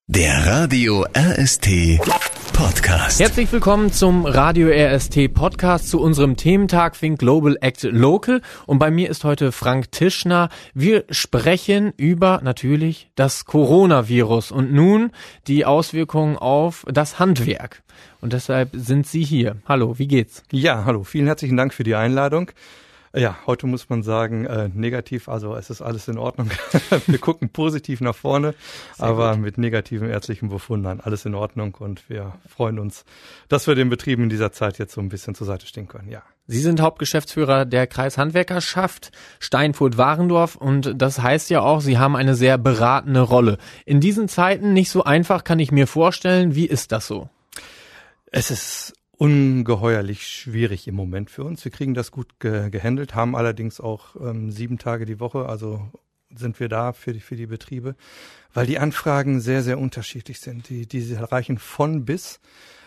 Der Radio RST Podcast. Herzlich willkommen zum Radio RST Podcast zu unserem Thementag Think Global Act Local. Und bei mir ist heute Frank Tischner. Wir sprechen über natürlich das Coronavirus und nun die Auswirkungen auf das Handwerk. Und deshalb sind Sie hier. Hallo, wie geht's? Ja, hallo. Vielen herzlichen Dank für die Einladung. Ja, heute muss man sagen, negativ, also es ist alles in Ordnung. Wir gucken positiv nach vorne, aber mit negativen ärztlichen Befunden alles in Ordnung und wir freuen uns, dass wir den Betrieben in dieser Zeit jetzt so ein bisschen zur Seite stehen können, ja. Sie sind Hauptgeschäftsführer der Kreishandwerkerschaft Steinfurt-Warendorf und das heißt ja auch, Sie haben eine sehr beratende Rolle. In diesen Zeiten nicht so einfach, kann ich mir vorstellen. Wie ist das so? Es ist ungeheuerlich schwierig im Moment für uns. Wir kriegen das gut gehandelt, haben allerdings auch 7 Tage die Woche, also sind wir da für die Betriebe, weil die Anfragen sehr, sehr unterschiedlich sind. Die reichen von bis,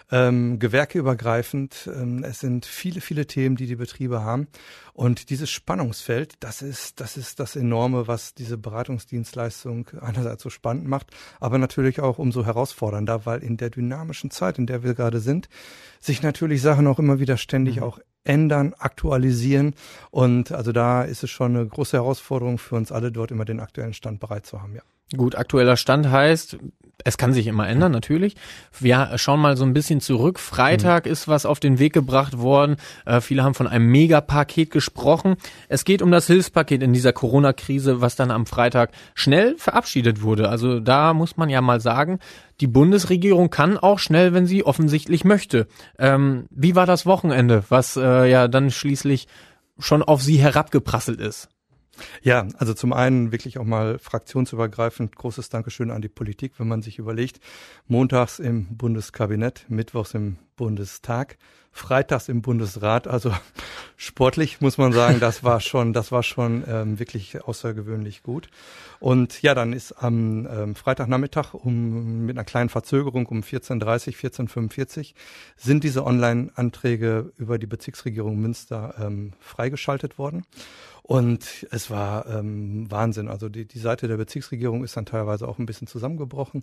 gewerkeübergreifend. Es sind viele, viele Themen, die Betriebe haben. Und dieses Spannungsfeld, das ist das Enorme, was diese Beratungsdienstleistung einerseits so spannend macht, aber natürlich auch umso herausfordernder, weil in der dynamischen Zeit, in der wir gerade sind, sich natürlich Sachen auch immer wieder ständig auch ändern, aktualisieren. Und also da ist es schon eine große Herausforderung für uns alle, dort immer den aktuellen Stand bereit zu haben, ja. Gut, aktueller Stand heißt, es kann sich immer ändern, natürlich. Wir schauen mal so ein bisschen zurück. Freitag ist was auf den Weg gebracht worden. Viele haben von einem Megapaket gesprochen. Es geht um das Hilfspaket in dieser Corona-Krise, was dann am Freitag schnell verabschiedet wurde. Also da muss man ja mal sagen, die Bundesregierung kann auch schnell, wenn sie offensichtlich möchte. Wie war das Wochenende, was ja dann schließlich schon auf Sie herabgeprasselt ist? Ja, also zum einen wirklich auch mal fraktionsübergreifend großes Dankeschön an die Politik, wenn man sich überlegt, montags im Bundeskabinett, mittwochs im Bundestag, freitags im Bundesrat, also sportlich muss man sagen, das war schon wirklich außergewöhnlich gut. Und ja, dann ist am Freitagnachmittag mit einer kleinen Verzögerung um 14:30, 14:45 sind diese Online-Anträge über die Bezirksregierung Münster freigeschaltet worden. Und es war Wahnsinn. Also die Seite der Bezirksregierung ist dann teilweise auch ein bisschen zusammengebrochen,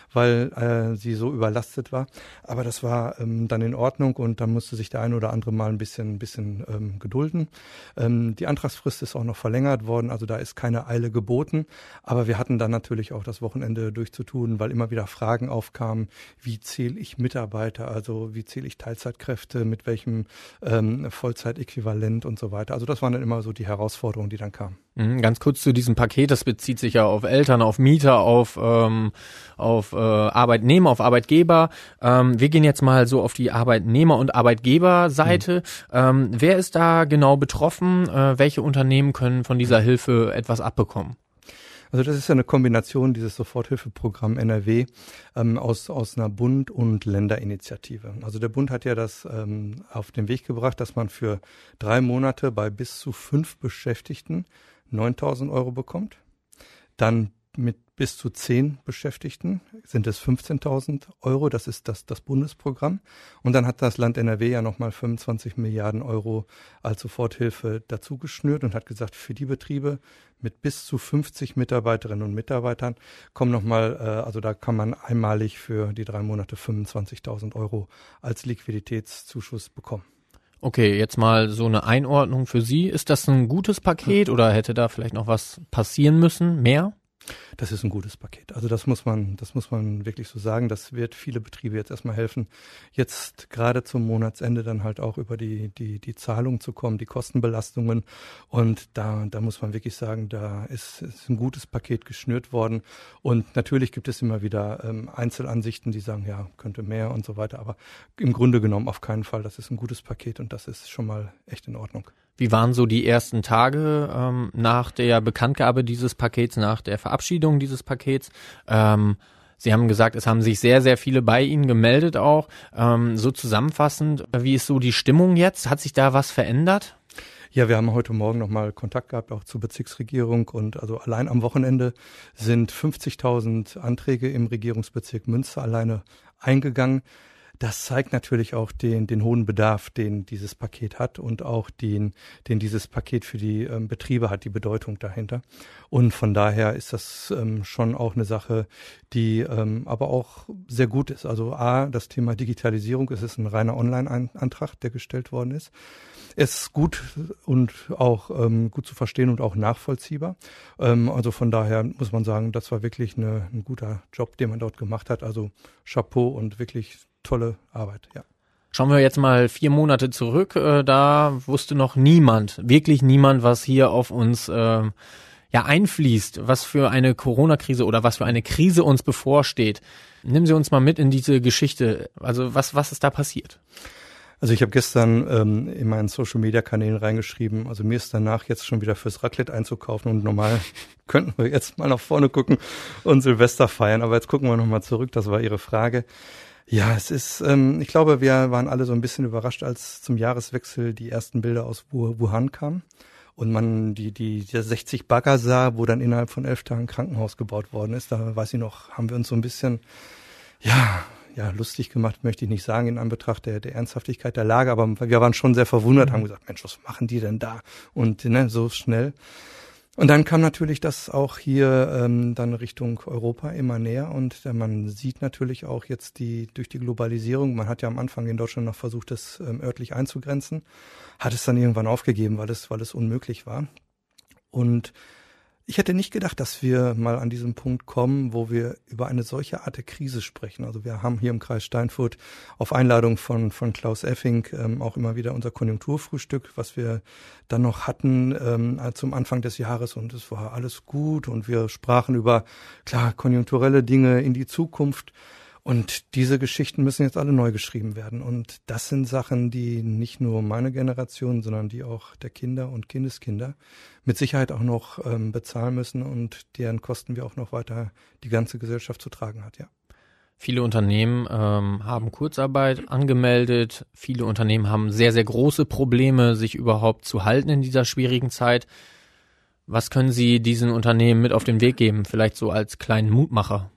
weil sie so überlastet war. Aber das war dann in Ordnung und dann musste sich der eine oder andere mal ein bisschen gedulden. Die Antragsfrist ist auch noch verlängert worden, also da ist keine Eile geboten. Aber wir hatten dann natürlich auch das Wochenende durchzutun, weil immer wieder Fragen aufkamen, wie zähle ich Mitarbeiter, also wie zähle ich Teilzeitkräfte, mit welchem Vollzeitäquivalent und so weiter. Also das waren dann immer so die Herausforderungen, die dann kamen. Ganz kurz zu diesem Paket, das bezieht sich ja auf Eltern, auf Mieter, auf Arbeitnehmer, auf Arbeitgeber. Wir gehen jetzt mal so auf die Arbeitnehmer- und Arbeitgeberseite. Wer ist da genau betroffen? Welche Unternehmen können von dieser Hilfe etwas abbekommen? Also das ist ja eine Kombination, dieses Soforthilfeprogramm NRW aus einer Bund- und Länderinitiative. Also der Bund hat ja das auf den Weg gebracht, dass man für 3 Monate bei bis zu 5 Beschäftigten 9.000 Euro bekommt. Dann mit bis zu 10 Beschäftigten sind es 15.000 Euro. Das ist das Bundesprogramm. Und dann hat das Land NRW ja nochmal 25 Milliarden Euro als Soforthilfe dazu geschnürt und hat gesagt, für die Betriebe mit bis zu 50 Mitarbeiterinnen und Mitarbeitern kommen nochmal, also da kann man einmalig für die 3 Monate 25.000 Euro als Liquiditätszuschuss bekommen. Okay, jetzt mal so eine Einordnung für Sie. Ist das ein gutes Paket oder hätte da vielleicht noch was passieren müssen? Mehr? Das ist ein gutes Paket. Also das muss man wirklich so sagen. Das wird viele Betriebe jetzt erstmal helfen, jetzt gerade zum Monatsende dann halt auch über die Zahlung zu kommen, die Kostenbelastungen. Und da muss man wirklich sagen, da ist ein gutes Paket geschnürt worden. Und natürlich gibt es immer wieder Einzelansichten, die sagen, ja, könnte mehr und so weiter. Aber im Grunde genommen auf keinen Fall. Das ist ein gutes Paket und das ist schon mal echt in Ordnung. Wie waren so die ersten Tage nach der Bekanntgabe dieses Pakets, nach der Verabschiedung dieses Pakets? Sie haben gesagt, es haben sich sehr, sehr viele bei Ihnen gemeldet auch. So zusammenfassend, wie ist so die Stimmung jetzt? Hat sich da was verändert? Ja, wir haben heute Morgen nochmal Kontakt gehabt, auch zur Bezirksregierung. Und also allein am Wochenende sind 50.000 Anträge im Regierungsbezirk Münster alleine eingegangen. Das zeigt natürlich auch den hohen Bedarf, den dieses Paket hat und auch den dieses Paket für die Betriebe hat, die Bedeutung dahinter. Und von daher ist das schon auch eine Sache, die aber auch sehr gut ist. Also das Thema Digitalisierung, es ist ein reiner Online-Antrag, der gestellt worden ist. Es ist gut und auch gut zu verstehen und auch nachvollziehbar. Also von daher muss man sagen, das war wirklich ein guter Job, den man dort gemacht hat. Also Chapeau und wirklich tolle Arbeit, ja. Schauen wir jetzt mal 4 Monate zurück. Da wusste noch niemand, wirklich niemand, was hier auf uns einfließt, was für eine Corona-Krise oder was für eine Krise uns bevorsteht. Nehmen Sie uns mal mit in diese Geschichte. Also was ist da passiert? Also ich habe gestern in meinen Social-Media-Kanälen reingeschrieben, also mir ist danach jetzt schon wieder fürs Raclette einzukaufen und normal könnten wir jetzt mal nach vorne gucken und Silvester feiern, aber jetzt gucken wir nochmal zurück, das war Ihre Frage. Ja, es ist, ich glaube, wir waren alle so ein bisschen überrascht, als zum Jahreswechsel die ersten Bilder aus Wuhan kamen und man die 60 Bagger sah, wo dann innerhalb von 11 Tagen ein Krankenhaus gebaut worden ist. Da weiß ich noch, haben wir uns so ein bisschen, lustig gemacht, möchte ich nicht sagen, in Anbetracht der Ernsthaftigkeit der Lage, aber wir waren schon sehr verwundert, haben gesagt, Mensch, was machen die denn da? Und so schnell. Und dann kam natürlich das auch hier dann Richtung Europa immer näher und man sieht natürlich auch jetzt durch die Globalisierung, man hat ja am Anfang in Deutschland noch versucht, das örtlich einzugrenzen, hat es dann irgendwann aufgegeben, weil es unmöglich war. Und ich hätte nicht gedacht, dass wir mal an diesem Punkt kommen, wo wir über eine solche Art der Krise sprechen. Also wir haben hier im Kreis Steinfurt auf Einladung von Klaus Effing auch immer wieder unser Konjunkturfrühstück, was wir dann noch hatten zum Anfang des Jahres und es war alles gut und wir sprachen über, klar, konjunkturelle Dinge in die Zukunft. Und diese Geschichten müssen jetzt alle neu geschrieben werden. Und das sind Sachen, die nicht nur meine Generation, sondern die auch der Kinder und Kindeskinder mit Sicherheit auch noch bezahlen müssen und deren Kosten wir auch noch weiter die ganze Gesellschaft zu tragen hat, ja. Viele Unternehmen haben Kurzarbeit angemeldet. Viele Unternehmen haben sehr, sehr große Probleme, sich überhaupt zu halten in dieser schwierigen Zeit. Was können Sie diesen Unternehmen mit auf den Weg geben? Vielleicht so als kleinen Mutmacher?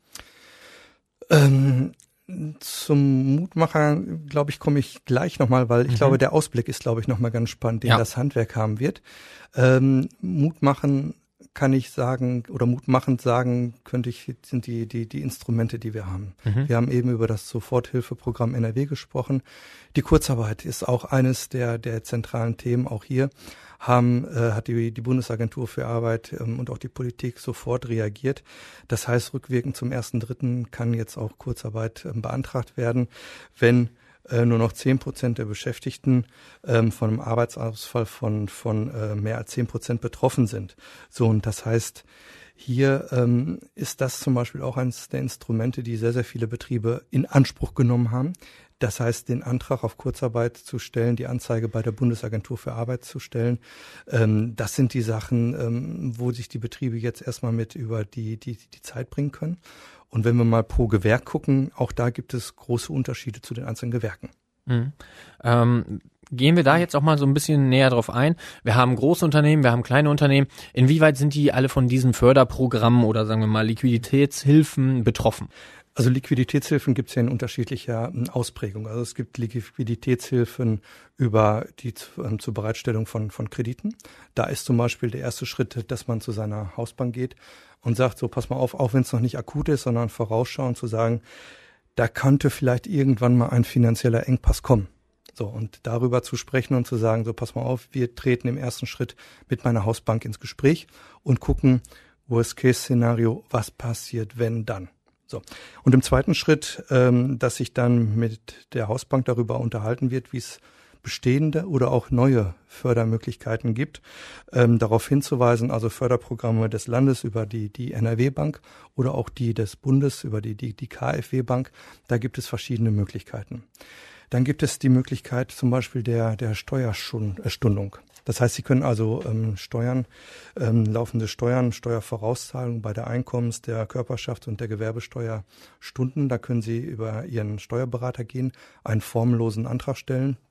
Zum Mutmacher, glaube ich, komme ich gleich nochmal, weil ich glaube, der Ausblick ist, glaube ich, nochmal ganz spannend, den das Handwerk haben wird. Mutmachen kann ich sagen, oder mutmachend sagen könnte ich, sind die Instrumente, die wir haben. Wir haben eben über das Soforthilfeprogramm NRW gesprochen. Die Kurzarbeit ist auch eines der zentralen Themen, auch hier. Hat die Bundesagentur für Arbeit und auch die Politik sofort reagiert. Das heißt, rückwirkend zum 1.3. kann jetzt auch Kurzarbeit beantragt werden, wenn nur noch 10% der Beschäftigten von einem Arbeitsausfall von mehr als 10% betroffen sind. So, und das heißt, hier ist das zum Beispiel auch eines der Instrumente, die sehr, sehr viele Betriebe in Anspruch genommen haben. Das heißt, den Antrag auf Kurzarbeit zu stellen, die Anzeige bei der Bundesagentur für Arbeit zu stellen, das sind die Sachen, wo sich die Betriebe jetzt erstmal mit über die Zeit bringen können. Und wenn wir mal pro Gewerk gucken, auch da gibt es große Unterschiede zu den einzelnen Gewerken. Gehen wir da jetzt auch mal so ein bisschen näher drauf ein. Wir haben große Unternehmen, wir haben kleine Unternehmen. Inwieweit sind die alle von diesen Förderprogrammen oder sagen wir mal Liquiditätshilfen betroffen? Also Liquiditätshilfen gibt es ja in unterschiedlicher Ausprägung. Also es gibt Liquiditätshilfen über die zur Bereitstellung von Krediten. Da ist zum Beispiel der erste Schritt, dass man zu seiner Hausbank geht und sagt, so pass mal auf, auch wenn es noch nicht akut ist, sondern vorausschauen zu sagen, da könnte vielleicht irgendwann mal ein finanzieller Engpass kommen. So, und darüber zu sprechen und zu sagen, so pass mal auf, wir treten im ersten Schritt mit meiner Hausbank ins Gespräch und gucken, Worst-Case-Szenario, was passiert, wenn dann. So. Und im zweiten Schritt, dass sich dann mit der Hausbank darüber unterhalten wird, wie es bestehende oder auch neue Fördermöglichkeiten gibt, darauf hinzuweisen, also Förderprogramme des Landes über die NRW-Bank oder auch die des Bundes über die KfW-Bank, da gibt es verschiedene Möglichkeiten. Dann gibt es die Möglichkeit zum Beispiel der Steuerstundung. Das heißt, Sie können also laufende Steuern, Steuervorauszahlung bei der Einkommens-, der Körperschafts- und der Gewerbesteuer stunden. Da können Sie über Ihren Steuerberater gehen, einen formlosen Antrag stellen.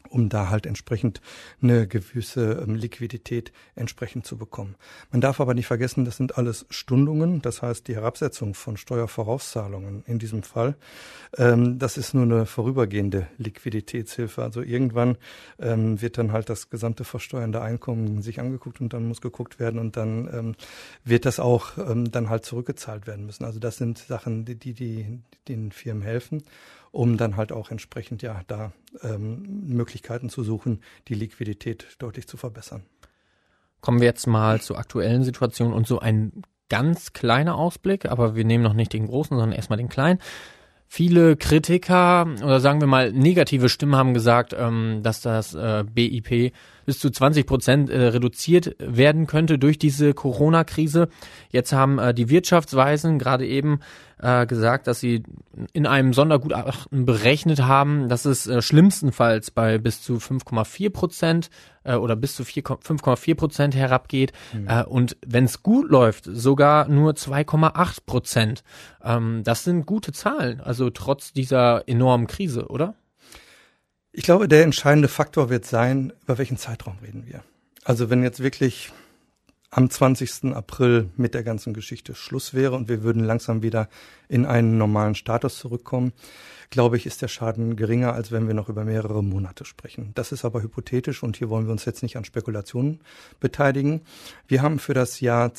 um da halt entsprechend eine gewisse Liquidität entsprechend zu bekommen. Man darf aber nicht vergessen, das sind alles Stundungen, das heißt die Herabsetzung von Steuervorauszahlungen in diesem Fall, das ist nur eine vorübergehende Liquiditätshilfe. Also irgendwann wird dann halt das gesamte versteuernde Einkommen sich angeguckt und dann muss geguckt werden und dann wird das auch dann halt zurückgezahlt werden müssen. Also das sind Sachen, die den Firmen helfen, um dann halt auch entsprechend da Möglichkeiten zu suchen, die Liquidität deutlich zu verbessern. Kommen wir jetzt mal zur aktuellen Situation und so ein ganz kleiner Ausblick, aber wir nehmen noch nicht den großen, sondern erstmal den kleinen. Viele Kritiker oder sagen wir mal negative Stimmen haben gesagt, dass das BIP bis zu 20% reduziert werden könnte durch diese Corona-Krise. Jetzt haben die Wirtschaftsweisen gerade eben gesagt, dass sie in einem Sondergutachten berechnet haben, dass es schlimmstenfalls bei bis zu 5,4% oder bis zu 5,4% herabgeht und wenn es gut läuft, sogar nur 2,8%. Das sind gute Zahlen, also trotz dieser enormen Krise, oder? Ich glaube, der entscheidende Faktor wird sein, über welchen Zeitraum reden wir. Also wenn jetzt wirklich am 20. April mit der ganzen Geschichte Schluss wäre und wir würden langsam wieder in einen normalen Status zurückkommen, glaube ich, ist der Schaden geringer, als wenn wir noch über mehrere Monate sprechen. Das ist aber hypothetisch und hier wollen wir uns jetzt nicht an Spekulationen beteiligen. Wir haben für das Jahr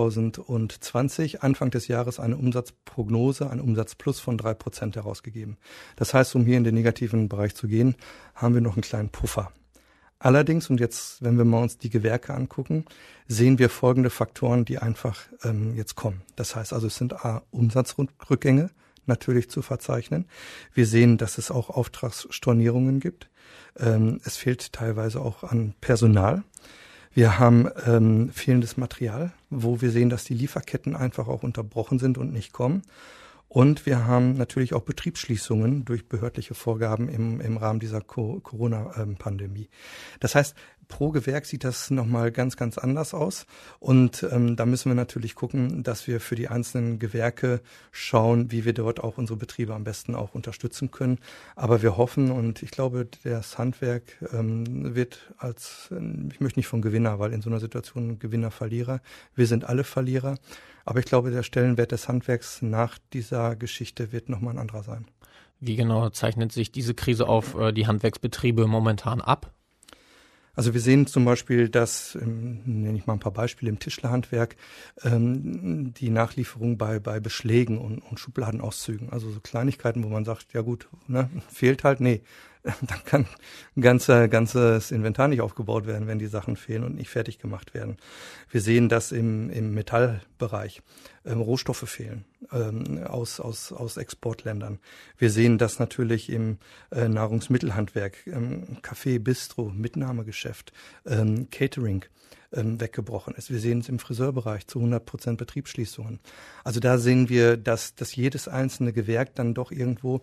2020 Anfang des Jahres eine Umsatzprognose, ein Umsatzplus von 3% herausgegeben. Das heißt, um hier in den negativen Bereich zu gehen, haben wir noch einen kleinen Puffer. Allerdings, und jetzt, wenn wir mal uns die Gewerke angucken, sehen wir folgende Faktoren, die einfach jetzt kommen. Das heißt also, es sind Umsatzrückgänge natürlich zu verzeichnen. Wir sehen, dass es auch Auftragsstornierungen gibt. Es fehlt teilweise auch an Personal. Wir haben fehlendes Material, wo wir sehen, dass die Lieferketten einfach auch unterbrochen sind und nicht kommen. Und wir haben natürlich auch Betriebsschließungen durch behördliche Vorgaben im Rahmen dieser Corona-Pandemie. Das heißt, pro Gewerk sieht das nochmal ganz, ganz anders aus. Und da müssen wir natürlich gucken, dass wir für die einzelnen Gewerke schauen, wie wir dort auch unsere Betriebe am besten auch unterstützen können. Aber wir hoffen und ich glaube, das Handwerk wird ich möchte nicht von Gewinner, weil in so einer Situation Gewinner, Verlierer. Wir sind alle Verlierer. Aber ich glaube, der Stellenwert des Handwerks nach dieser Geschichte wird nochmal ein anderer sein. Wie genau zeichnet sich diese Krise auf die Handwerksbetriebe momentan ab? Also wir sehen zum Beispiel, dass, nenne ich mal ein paar Beispiele, im Tischlerhandwerk die Nachlieferung bei Beschlägen und Schubladenauszügen, also so Kleinigkeiten, wo man sagt, ja gut, ne, fehlt halt, nee, dann kann ein ganzes Inventar nicht aufgebaut werden, wenn die Sachen fehlen und nicht fertig gemacht werden. Wir sehen, dass im Metallbereich Rohstoffe fehlen aus Exportländern. Wir sehen, dass natürlich im Nahrungsmittelhandwerk, Café, Bistro, Mitnahmegeschäft, Catering weggebrochen ist. Wir sehen es im Friseurbereich zu 100% Betriebsschließungen. Also da sehen wir, dass jedes einzelne Gewerk dann doch irgendwo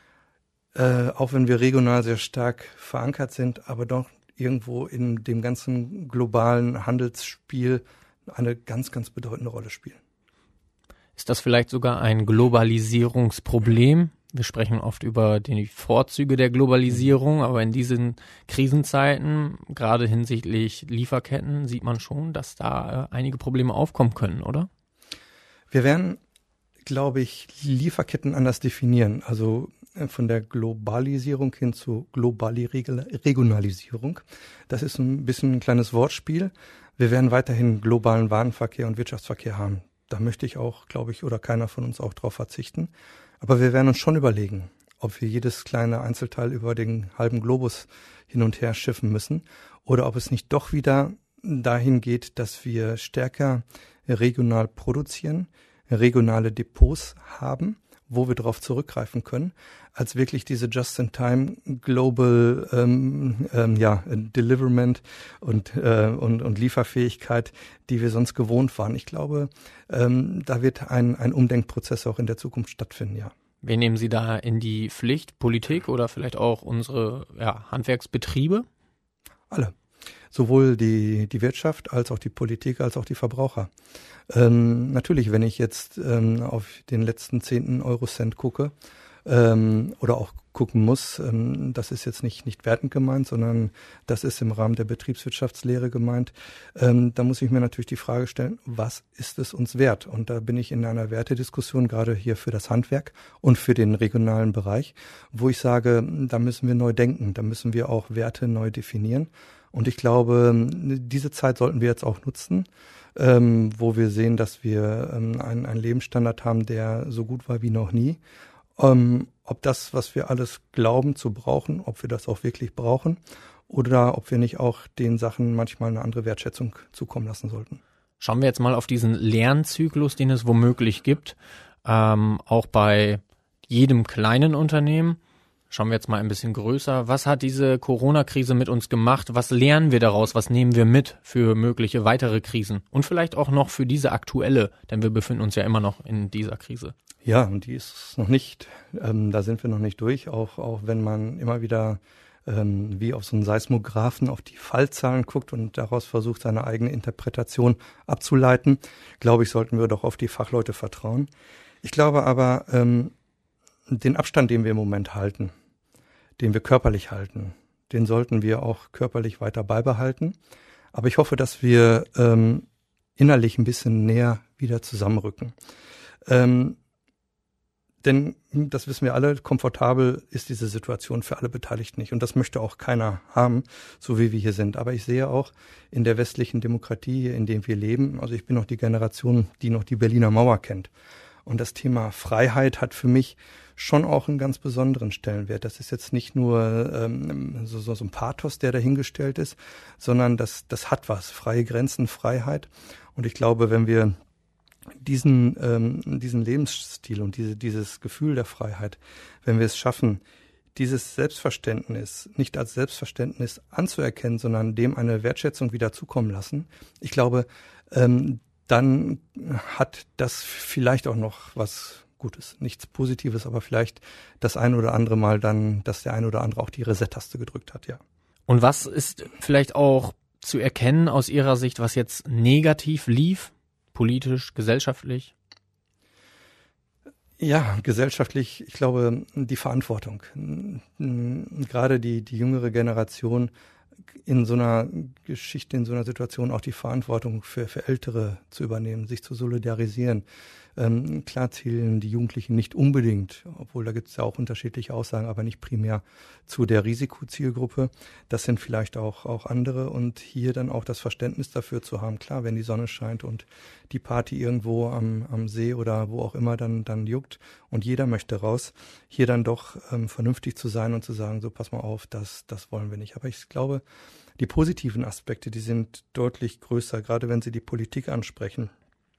auch wenn wir regional sehr stark verankert sind, aber doch irgendwo in dem ganzen globalen Handelsspiel eine ganz, ganz bedeutende Rolle spielen. Ist das vielleicht sogar ein Globalisierungsproblem? Wir sprechen oft über die Vorzüge der Globalisierung, aber in diesen Krisenzeiten, gerade hinsichtlich Lieferketten, sieht man schon, dass da einige Probleme aufkommen können, oder? Wir werden, glaube ich, Lieferketten anders definieren. Also von der Globalisierung hin zu Regionalisierung. Das ist ein bisschen ein kleines Wortspiel. Wir werden weiterhin globalen Warenverkehr und Wirtschaftsverkehr haben. Da möchte ich auch, glaube ich, oder keiner von uns auch drauf verzichten. Aber wir werden uns schon überlegen, ob wir jedes kleine Einzelteil über den halben Globus hin und her schiffen müssen oder ob es nicht doch wieder dahin geht, dass wir stärker regional produzieren, regionale Depots haben, wo wir darauf zurückgreifen können, als wirklich diese Just-in-Time Global Deliverment und Lieferfähigkeit, die wir sonst gewohnt waren. Ich glaube, da wird ein Umdenkprozess auch in der Zukunft stattfinden, ja. Wen nehmen Sie da in die Pflicht? Politik oder vielleicht auch unsere Handwerksbetriebe? Alle. Sowohl die Wirtschaft als auch die Politik als auch die Verbraucher. Natürlich, wenn ich jetzt auf den letzten 10. Eurocent gucke oder auch gucken muss. Das ist jetzt nicht wertend gemeint, sondern das ist im Rahmen der Betriebswirtschaftslehre gemeint. Da muss ich mir natürlich die Frage stellen, was ist es uns wert? Und da bin ich in einer Wertediskussion, gerade hier für das Handwerk und für den regionalen Bereich, wo ich sage, da müssen wir neu denken, da müssen wir auch Werte neu definieren. Und ich glaube, diese Zeit sollten wir jetzt auch nutzen, wo wir sehen, dass wir einen Lebensstandard haben, der so gut war wie noch nie. Ob das, was wir alles glauben zu brauchen, ob wir das auch wirklich brauchen oder ob wir nicht auch den Sachen manchmal eine andere Wertschätzung zukommen lassen sollten. Schauen wir jetzt mal auf diesen Lernzyklus, den es womöglich gibt, auch bei jedem kleinen Unternehmen. Schauen wir jetzt mal ein bisschen größer. Was hat diese Corona-Krise mit uns gemacht? Was lernen wir daraus? Was nehmen wir mit für mögliche weitere Krisen? Und vielleicht auch noch für diese aktuelle, denn wir befinden uns ja immer noch in dieser Krise. Ja, und die ist noch nicht, da sind wir noch nicht durch, auch wenn man immer wieder wie auf so einen Seismographen auf die Fallzahlen guckt und daraus versucht, seine eigene Interpretation abzuleiten, glaube ich, sollten wir doch auf die Fachleute vertrauen. Ich glaube aber, den Abstand, den wir im Moment halten, den wir körperlich halten, den sollten wir auch körperlich weiter beibehalten. Aber ich hoffe, dass wir innerlich ein bisschen näher wieder zusammenrücken. Denn, das wissen wir alle, komfortabel ist diese Situation für alle Beteiligten nicht. Und das möchte auch keiner haben, so wie wir hier sind. Aber ich sehe auch in der westlichen Demokratie, in der wir leben, also ich bin noch die Generation, die noch die Berliner Mauer kennt. Und das Thema Freiheit hat für mich schon auch einen ganz besonderen Stellenwert. Das ist jetzt nicht nur so ein Pathos, der dahingestellt ist, sondern das hat was. Freie Grenzen, Freiheit. Und ich glaube, wenn wir diesen Lebensstil und dieses Gefühl der Freiheit, wenn wir es schaffen, dieses Selbstverständnis nicht als Selbstverständnis anzuerkennen, sondern dem eine Wertschätzung wieder zukommen lassen, ich glaube, dann hat das vielleicht auch noch was Gutes. Nichts Positives, aber vielleicht das ein oder andere Mal dann, dass der ein oder andere auch die Reset-Taste gedrückt hat, ja. Und was ist vielleicht auch zu erkennen aus Ihrer Sicht, was jetzt negativ lief? Politisch, gesellschaftlich? Ja, gesellschaftlich, ich glaube, die Verantwortung. Gerade die jüngere Generation in so einer Geschichte, in so einer Situation auch die Verantwortung für Ältere zu übernehmen, sich zu solidarisieren. Klar zählen die Jugendlichen nicht unbedingt, obwohl da gibt es ja auch unterschiedliche Aussagen, aber nicht primär zu der Risikozielgruppe. Das sind vielleicht auch andere und hier dann auch das Verständnis dafür zu haben. Klar, wenn die Sonne scheint und die Party irgendwo am See oder wo auch immer dann juckt und jeder möchte raus, hier dann doch vernünftig zu sein und zu sagen, so pass mal auf, das wollen wir nicht. Aber ich glaube, die positiven Aspekte, die sind deutlich größer, gerade wenn Sie die Politik ansprechen.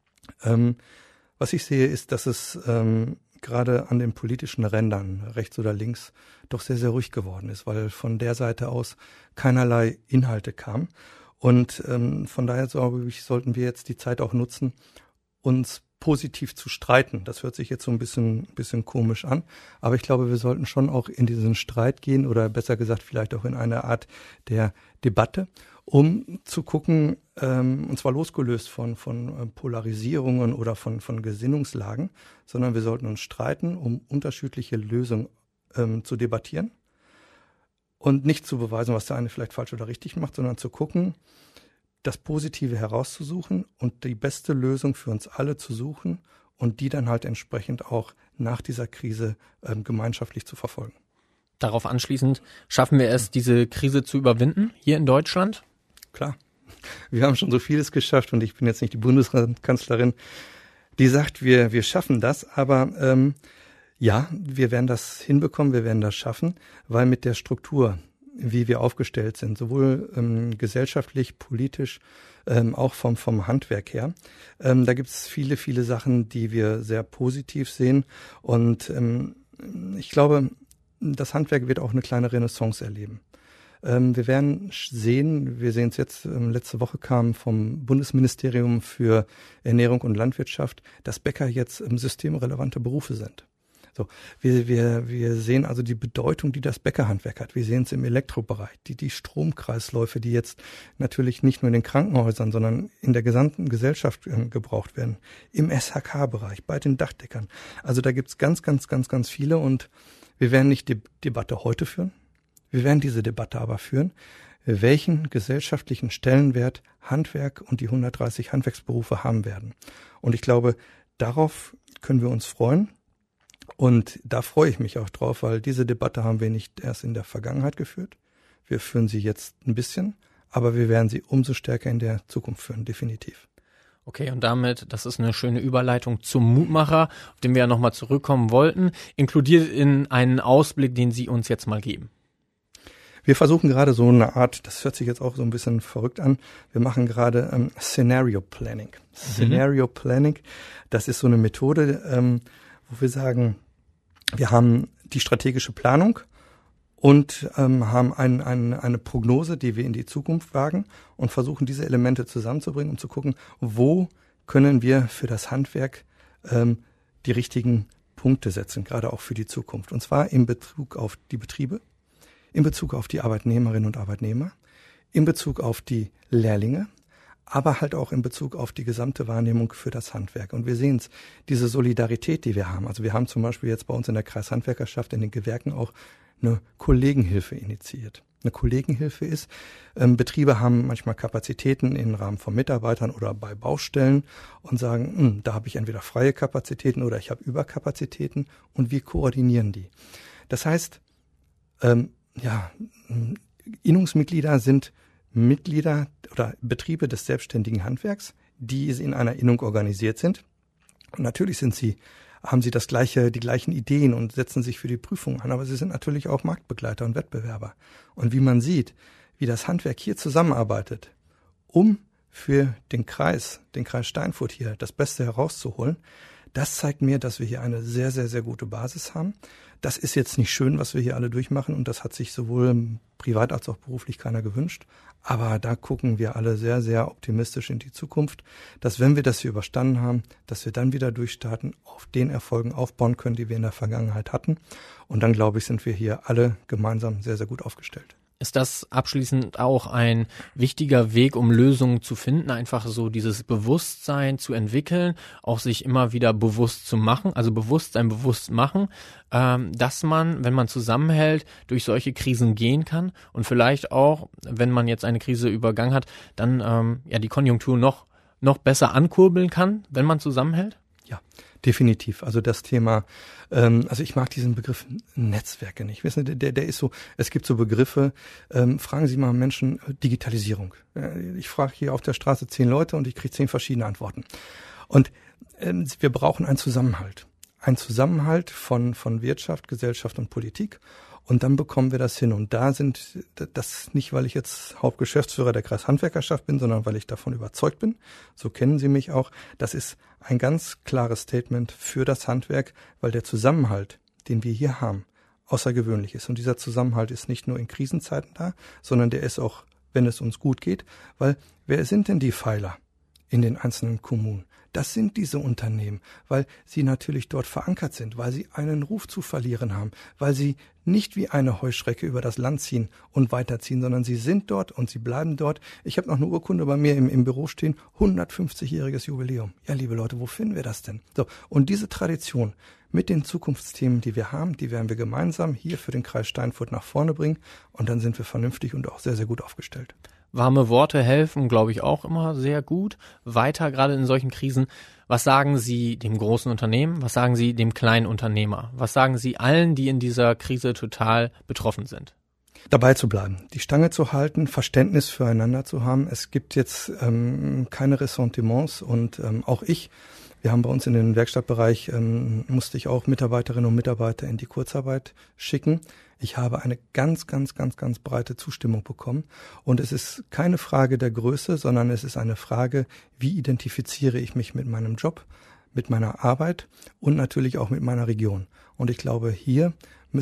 Was ich sehe, ist, dass es gerade an den politischen Rändern, rechts oder links, doch sehr, sehr ruhig geworden ist, weil von der Seite aus keinerlei Inhalte kamen. Und von daher, glaube ich, sollten wir jetzt die Zeit auch nutzen, uns positiv zu streiten. Das hört sich jetzt so ein bisschen komisch an, aber ich glaube, wir sollten schon auch in diesen Streit gehen oder besser gesagt vielleicht auch in eine Art der Debatte, um zu gucken, und zwar losgelöst von Polarisierungen oder von Gesinnungslagen, sondern wir sollten uns streiten, um unterschiedliche Lösungen zu debattieren und nicht zu beweisen, was der eine vielleicht falsch oder richtig macht, sondern zu gucken, das Positive herauszusuchen und die beste Lösung für uns alle zu suchen und die dann halt entsprechend auch nach dieser Krise gemeinschaftlich zu verfolgen. Darauf anschließend, schaffen wir es, diese Krise zu überwinden hier in Deutschland? Klar. Wir haben schon so vieles geschafft und ich bin jetzt nicht die Bundeskanzlerin, die sagt, wir schaffen das, aber ja, wir werden das hinbekommen, wir werden das schaffen, weil mit der Struktur, wie wir aufgestellt sind, sowohl gesellschaftlich, politisch, auch vom Handwerk her. Da gibt es viele, viele Sachen, die wir sehr positiv sehen und ich glaube, das Handwerk wird auch eine kleine Renaissance erleben. Wir werden sehen, wir sehen es jetzt, letzte Woche kam vom Bundesministerium für Ernährung und Landwirtschaft, dass Bäcker jetzt systemrelevante Berufe sind. So, wir sehen also die Bedeutung, die das Bäckerhandwerk hat. Wir sehen es im Elektrobereich, die Stromkreisläufe, die jetzt natürlich nicht nur in den Krankenhäusern, sondern in der gesamten Gesellschaft gebraucht werden. Im SHK-Bereich, bei den Dachdeckern. Also da gibt's ganz, ganz, ganz, ganz viele und Wir werden nicht die Debatte heute führen. Wir werden diese Debatte aber führen, welchen gesellschaftlichen Stellenwert Handwerk und die 130 Handwerksberufe haben werden. Und ich glaube, darauf können wir uns freuen. Und da freue ich mich auch drauf, weil diese Debatte haben wir nicht erst in der Vergangenheit geführt. Wir führen sie jetzt ein bisschen, aber wir werden sie umso stärker in der Zukunft führen, definitiv. Okay, und damit, das ist eine schöne Überleitung zum Mutmacher, auf den wir ja nochmal zurückkommen wollten, inkludiert in einen Ausblick, den Sie uns jetzt mal geben. Wir versuchen gerade so eine Art, das hört sich jetzt auch so ein bisschen verrückt an, wir machen gerade Scenario Planning. Scenario Planning, das ist so eine Methode, wo wir sagen, wir haben die strategische Planung und haben eine Prognose, die wir in die Zukunft wagen und versuchen, diese Elemente zusammenzubringen, um zu gucken, wo können wir für das Handwerk die richtigen Punkte setzen, gerade auch für die Zukunft. Und zwar in Bezug auf die Betriebe, in Bezug auf die Arbeitnehmerinnen und Arbeitnehmer, in Bezug auf die Lehrlinge, aber halt auch in Bezug auf die gesamte Wahrnehmung für das Handwerk. Und wir sehen es, diese Solidarität, die wir haben. Also wir haben zum Beispiel jetzt bei uns in der Kreishandwerkerschaft in den Gewerken auch eine Kollegenhilfe initiiert. Eine Kollegenhilfe ist, Betriebe haben manchmal Kapazitäten im Rahmen von Mitarbeitern oder bei Baustellen und sagen, da habe ich entweder freie Kapazitäten oder ich habe Überkapazitäten und wir koordinieren die. Das heißt, Innungsmitglieder sind Mitglieder oder Betriebe des selbstständigen Handwerks, die in einer Innung organisiert sind. Und natürlich haben sie die gleichen Ideen und setzen sich für die Prüfung an, aber sie sind natürlich auch Marktbegleiter und Wettbewerber. Und wie man sieht, wie das Handwerk hier zusammenarbeitet, um für den Kreis Steinfurt hier das Beste herauszuholen, das zeigt mir, dass wir hier eine sehr, sehr, sehr gute Basis haben. Das ist jetzt nicht schön, was wir hier alle durchmachen und das hat sich sowohl privat als auch beruflich keiner gewünscht. Aber da gucken wir alle sehr, sehr optimistisch in die Zukunft, dass wenn wir das hier überstanden haben, dass wir dann wieder durchstarten, auf den Erfolgen aufbauen können, die wir in der Vergangenheit hatten. Und dann, glaube ich, sind wir hier alle gemeinsam sehr, sehr gut aufgestellt. Ist das abschließend auch ein wichtiger Weg, um Lösungen zu finden, einfach so dieses Bewusstsein zu entwickeln, auch sich immer wieder bewusst zu machen, also Bewusstsein bewusst machen, dass man, wenn man zusammenhält, durch solche Krisen gehen kann und vielleicht auch, wenn man jetzt eine Krise übergangen hat, dann die Konjunktur noch besser ankurbeln kann, wenn man zusammenhält? Ja, definitiv. Also das Thema, ich mag diesen Begriff Netzwerke nicht. Wissen Sie, der ist so, es gibt so Begriffe, fragen Sie mal Menschen, Digitalisierung. Ich frage hier auf der Straße 10 Leute und ich kriege 10 verschiedene Antworten. Und wir brauchen einen Zusammenhalt. Ein Zusammenhalt von Wirtschaft, Gesellschaft und Politik. Und dann bekommen wir das hin. Und da sind das nicht, weil ich jetzt Hauptgeschäftsführer der Kreishandwerkerschaft bin, sondern weil ich davon überzeugt bin. So kennen Sie mich auch. Das ist ein ganz klares Statement für das Handwerk, weil der Zusammenhalt, den wir hier haben, außergewöhnlich ist. Und dieser Zusammenhalt ist nicht nur in Krisenzeiten da, sondern der ist auch, wenn es uns gut geht. Weil wer sind denn die Pfeiler in den einzelnen Kommunen? Das sind diese Unternehmen, weil sie natürlich dort verankert sind, weil sie einen Ruf zu verlieren haben, weil sie nicht wie eine Heuschrecke über das Land ziehen und weiterziehen, sondern sie sind dort und sie bleiben dort. Ich habe noch eine Urkunde bei mir im Büro stehen, 150-jähriges Jubiläum. Ja, liebe Leute, wo finden wir das denn? So, und diese Tradition mit den Zukunftsthemen, die wir haben, die werden wir gemeinsam hier für den Kreis Steinfurt nach vorne bringen und dann sind wir vernünftig und auch sehr, sehr gut aufgestellt. Warme Worte helfen, glaube ich, auch immer sehr gut. Weiter, gerade in solchen Krisen. Was sagen Sie dem großen Unternehmen? Was sagen Sie dem kleinen Unternehmer? Was sagen Sie allen, die in dieser Krise total betroffen sind? Dabei zu bleiben, die Stange zu halten, Verständnis füreinander zu haben. Es gibt jetzt keine Ressentiments und auch wir haben bei uns in den Werkstattbereich, musste ich auch Mitarbeiterinnen und Mitarbeiter in die Kurzarbeit schicken. Ich habe eine ganz, ganz, ganz, ganz breite Zustimmung bekommen. Und es ist keine Frage der Größe, sondern es ist eine Frage, wie identifiziere ich mich mit meinem Job, mit meiner Arbeit und natürlich auch mit meiner Region. Und ich glaube, hier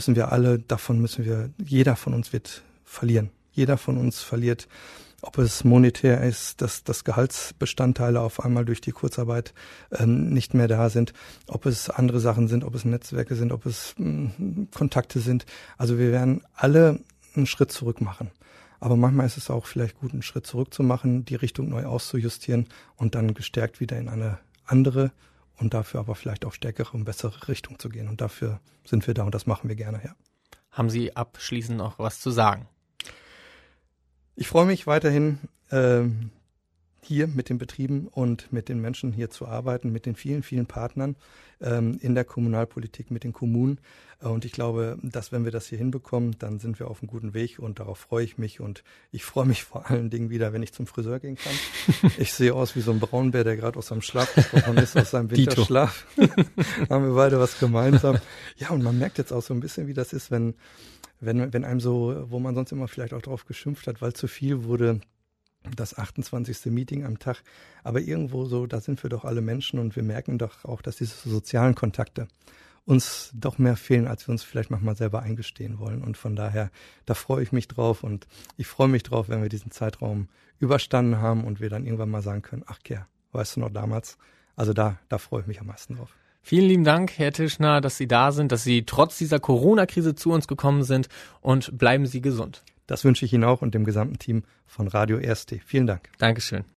jeder von uns wird verlieren. Jeder von uns verliert, ob es monetär ist, dass Gehaltsbestandteile auf einmal durch die Kurzarbeit nicht mehr da sind, ob es andere Sachen sind, ob es Netzwerke sind, ob es Kontakte sind. Also wir werden alle einen Schritt zurück machen. Aber manchmal ist es auch vielleicht gut, einen Schritt zurück zu machen, die Richtung neu auszujustieren und dann gestärkt wieder in eine andere und dafür aber vielleicht auch stärkere und bessere Richtung zu gehen. Und dafür sind wir da und das machen wir gerne, ja. Haben Sie abschließend noch was zu sagen? Ich freue mich weiterhin, hier mit den Betrieben und mit den Menschen hier zu arbeiten, mit den vielen, vielen Partnern in der Kommunalpolitik, mit den Kommunen. Und ich glaube, dass wenn wir das hier hinbekommen, dann sind wir auf einem guten Weg und darauf freue ich mich. Und ich freue mich vor allen Dingen wieder, wenn ich zum Friseur gehen kann. Ich sehe aus wie so ein Braunbär, der gerade aus seinem Schlaf gesprochen ist, aus seinem Winterschlaf. Haben wir beide was gemeinsam. Ja, und man merkt jetzt auch so ein bisschen, wie das ist, wenn einem so, wo man sonst immer vielleicht auch drauf geschimpft hat, weil zu viel wurde, das 28. Meeting am Tag. Aber irgendwo so, da sind wir doch alle Menschen und wir merken doch auch, dass diese sozialen Kontakte uns doch mehr fehlen, als wir uns vielleicht manchmal selber eingestehen wollen. Und von daher, da freue ich mich drauf und ich freue mich drauf, wenn wir diesen Zeitraum überstanden haben und wir dann irgendwann mal sagen können, ach Ger, weißt du noch damals? Also da freue ich mich am meisten drauf. Vielen lieben Dank, Herr Tischner, dass Sie da sind, dass Sie trotz dieser Corona-Krise zu uns gekommen sind und bleiben Sie gesund. Das wünsche ich Ihnen auch und dem gesamten Team von Radio RST. Vielen Dank. Dankeschön.